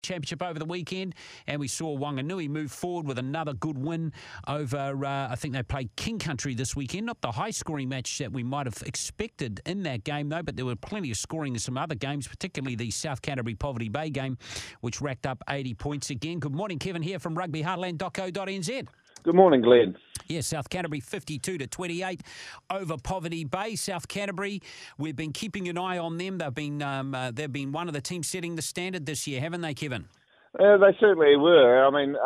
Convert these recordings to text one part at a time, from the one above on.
Championship over the weekend, and we saw Wanganui move forward with another good win over, I think they played King Country this weekend. Not the high-scoring match that we might have expected in that game, though, but there were plenty of scoring in some other games, particularly the South Canterbury Poverty Bay game, which racked up 80 points again. Good morning, Kevin here from rugbyheartland.co.nz. Good morning, Glenn. Yeah, South Canterbury 52-28 over Poverty Bay. South Canterbury, we've been keeping an eye on them. They've been one of the teams setting the standard this year, haven't they, Kevin? They certainly were.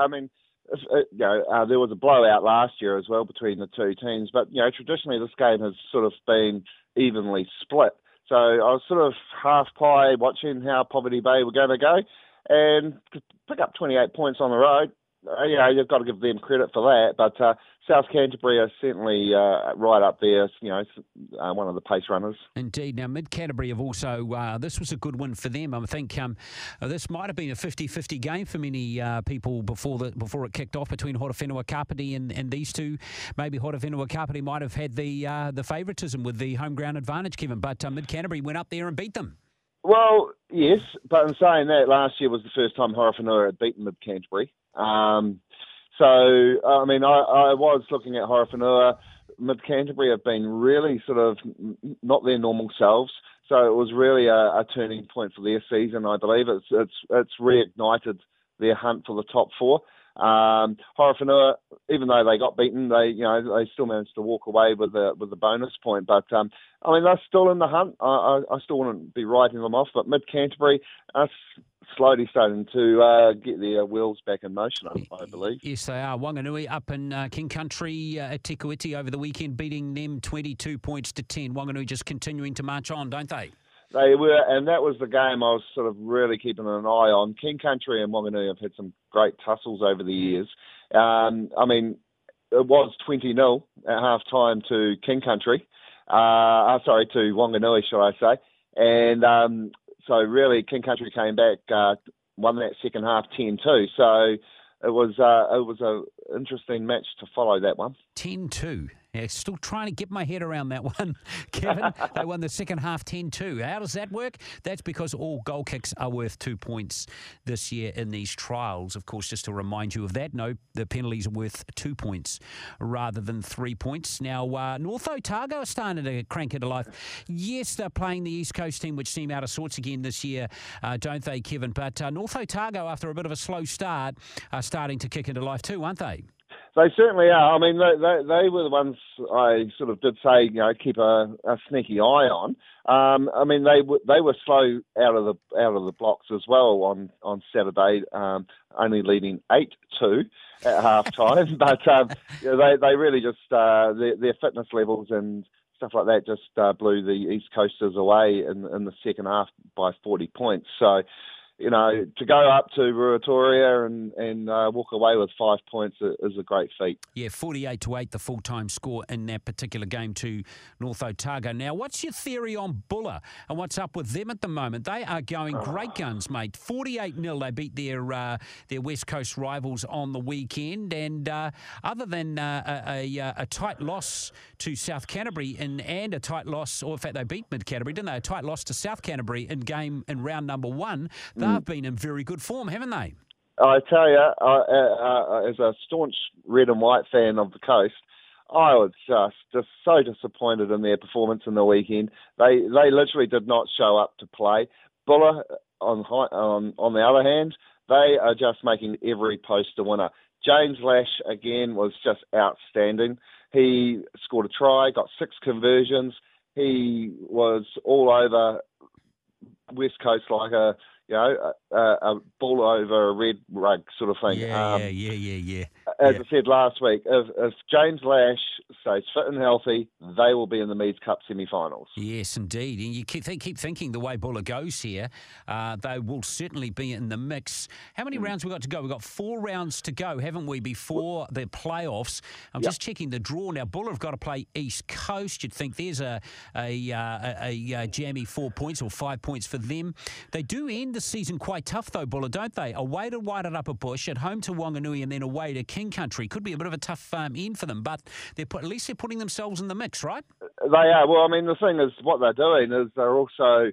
There was a blowout last year as well between the two teams, but traditionally this game has sort of been evenly split. So I was sort of half pie watching how Poverty Bay were going to go, and to pick up 28 points on the road. You've got to give them credit for that. But South Canterbury are certainly right up there, one of the pace runners. Indeed. Now, Mid-Canterbury have also, this was a good win for them. I think this might have been a 50-50 game for many people before it kicked off between Horowhenua Kapiti and these two. Maybe Horowhenua Kapiti might have had the favouritism with the home ground advantage, Kevin, but Mid-Canterbury went up there and beat them. Well, yes, but in saying that, last year was the first time Horowhenua had beaten Mid-Canterbury. I was looking at Horowhenua. Mid-Canterbury have been really sort of not their normal selves, so it was really a turning point for their season. I believe it's reignited their hunt for the top four. Horowhenua, even though they got beaten, they still managed to walk away with the bonus point. But they're still in the hunt. I still wouldn't be writing them off. But Mid-Canterbury are slowly starting to get their wheels back in motion, I believe. Yes, they are. Wanganui up in King Country at Te Kuiti over the weekend, beating them 22 points to 10. Wanganui just continuing to march on, don't they? They were, and that was the game I was sort of really keeping an eye on. King Country and Wanganui have had some great tussles over the years. It was 20-0 at half-time to King Country. To Wanganui, shall I say. And so really King Country came back, won that second half 10-2. So it was an interesting match to follow, that one. 10-2. Yeah, still trying to get my head around that one, Kevin. They won the second half 10-2. How does that work? That's because all goal kicks are worth 2 points this year in these trials. Of course, just to remind you of that, no, the penalties are worth 2 points rather than 3 points. Now, North Otago are starting to crank it to life. Yes, they're playing the East Coast team, which seem out of sorts again this year, don't they, Kevin? But North Otago, after a bit of a slow start, are starting to kick into life too, aren't they? They certainly are. They were the ones I sort of did say, keep a sneaky eye on. They were slow out of the blocks as well on Saturday, only leading 8-2 at half time. But they really just their fitness levels and stuff like that just blew the East Coasters away in the second half by 40 points. So, to go up to Ruatoria and walk away with 5 points is a great feat. Yeah, 48-8, the full-time score in that particular game to North Otago. Now, what's your theory on Buller and what's up with them at the moment? They are going great guns, mate. 48-0, they beat their West Coast rivals on the weekend. And other than a tight loss to South Canterbury and a tight loss, or in fact, they beat Mid-Canterbury, didn't they? A tight loss to South Canterbury in round number 1. They've been in very good form, haven't they? I tell you, as a staunch red and white fan of the coast, I was just so disappointed in their performance in the weekend. They literally did not show up to play. Buller, on the other hand, they are just making every post a winner. James Lash, again, was just outstanding. He scored a try, got 6 conversions. He was all over West Coast like a ball over a red rug sort of thing. Yeah. As I said last week, if James Lash stays fit and healthy, they will be in the Meads Cup semi-finals. Yes, indeed. And you keep thinking the way Buller goes here, they will certainly be in the mix. How many rounds we got to go? We've got 4 rounds to go, haven't we, before the playoffs? I'm just checking the draw now. Buller have got to play East Coast. You'd think there's a jammy 4 points or 5 points for them. They do end the season quite tough, though, Buller, don't they? Away to Waitarapa, at home to Wanganui, and then away to King Country. Could be a bit of a tough end for them, but at least they're putting themselves in the mix, right? They are. Well, the thing is, what they're doing is they're also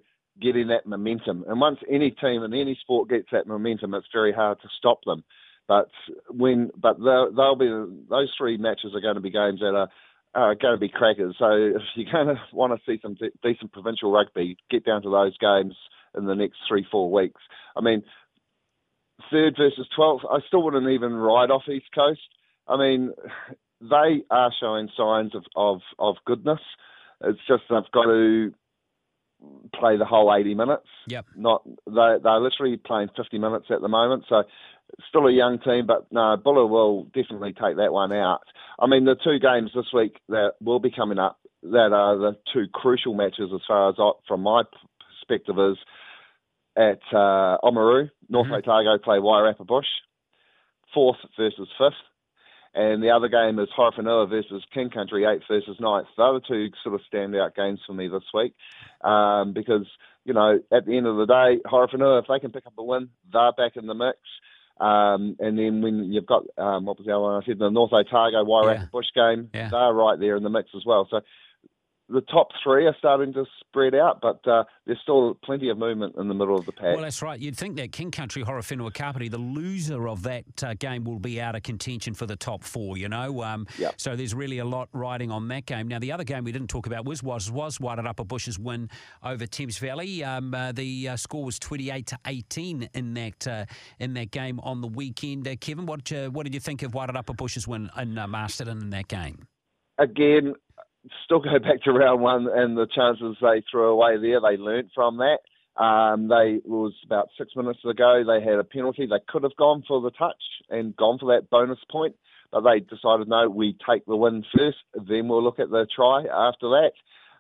getting that momentum. And once any team in any sport gets that momentum, it's very hard to stop them. But they'll be those three matches are going to be games that are going to be crackers. So if you're going to want to see some decent provincial rugby, get down to those games in the next 3-4 weeks. I mean, 3rd versus 12th, I still wouldn't even write off East Coast. I mean, they are showing signs of goodness. It's just they've got to play the whole 80 minutes. Yep. They're literally playing 50 minutes at the moment, so still a young team, but no, Buller will definitely take that one out. I mean, the 2 games this week that will be coming up that are the 2 crucial matches as far as from my perspective is at Oamaru, North Otago play Wairarapa Bush, 4th versus 5th. And the other game is Horowhenua versus King Country, 8th versus 9th. The other 2 sort of standout games for me this week because, you know, at the end of the day, Horowhenua, if they can pick up a win, they're back in the mix. And then when you've got, what was the other one I said, the North Otago Wairarapa Bush game, they're right there in the mix as well. So the top 3 are starting to spread out, but there's still plenty of movement in the middle of the pack. Well, that's right. You'd think that King Country, Horowhenua Kapiti, the loser of that game will be out of contention for the top 4, you know. So there's really a lot riding on that game. Now, the other game we didn't talk about was Wairarapa Bush's win over Thames Valley. The score was 28-18 in that game on the weekend. Kevin, what did you think of Wairarapa Bush's win in Masterton in that game? Again, still go back to round 1 and the chances they threw away there. They learnt from that. It was about 6 minutes ago. They had a penalty. They could have gone for the touch and gone for that bonus point, but they decided, no, we take the win first, then we'll look at the try after that.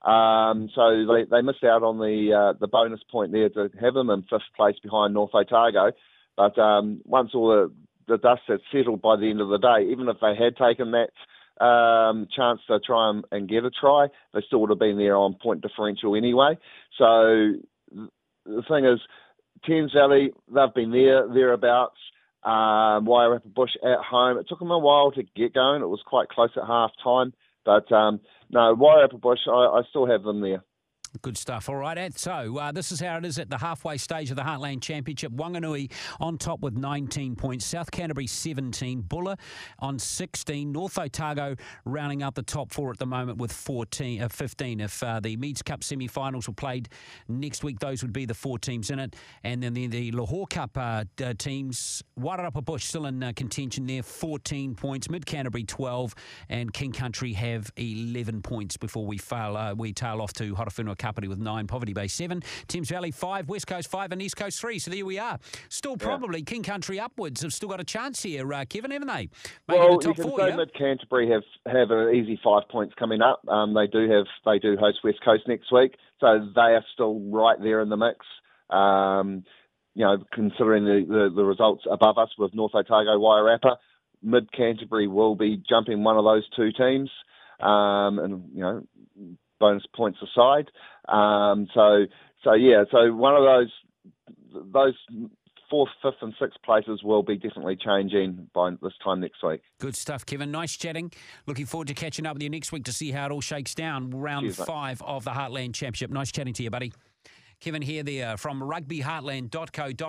So they missed out on the bonus point there to have them in 5th place behind North Otago. But once all the dust had settled by the end of the day, even if they had taken that chance to try and get a try, they still would have been there on point differential anyway. So the thing is, Thames Valley, they've been thereabouts. Wairarapa Bush at home, it took them a while to get going. It was quite close at half time, but no, Wairarapa Bush, I still have them there. Good stuff. All right, Ed. So this is how it is at the halfway stage of the Heartland Championship. Wanganui on top with 19 points. South Canterbury 17. Buller on 16. North Otago rounding out the top 4 at the moment with 15. If the Meads Cup semi-finals were played next week, those would be the 4 teams in it. And then the Lahore Cup teams, Wairarapa Bush still in contention there, 14 points. Mid Canterbury 12, and King Country have 11 points before we tail off to Horowhenua Kapiti with 9, Poverty Bay 7, Thames Valley 5, West Coast 5 and East Coast 3. So there we are. Still probably King Country upwards have still got a chance here, Kevin, haven't they? Well, you can say Mid Canterbury have an easy 5 points coming up. They do host West Coast next week, so they are still right there in the mix. You know, considering the results above us with North Otago, Wairarapa, Mid Canterbury will be jumping one of those 2 teams, and you know, bonus points aside. So one of those 4th, 5th and 6th places will be definitely changing by this time next week. Good stuff, Kevin. Nice chatting. Looking forward to catching up with you next week to see how it all shakes down. Round 5 of the Heartland Championship. Nice chatting to you, buddy. Kevin here there from rugbyheartland.co.nz.